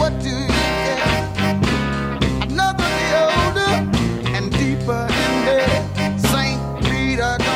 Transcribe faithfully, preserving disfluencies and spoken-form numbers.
what do you get? Another day older and deeper in bed. Saint Peter, don't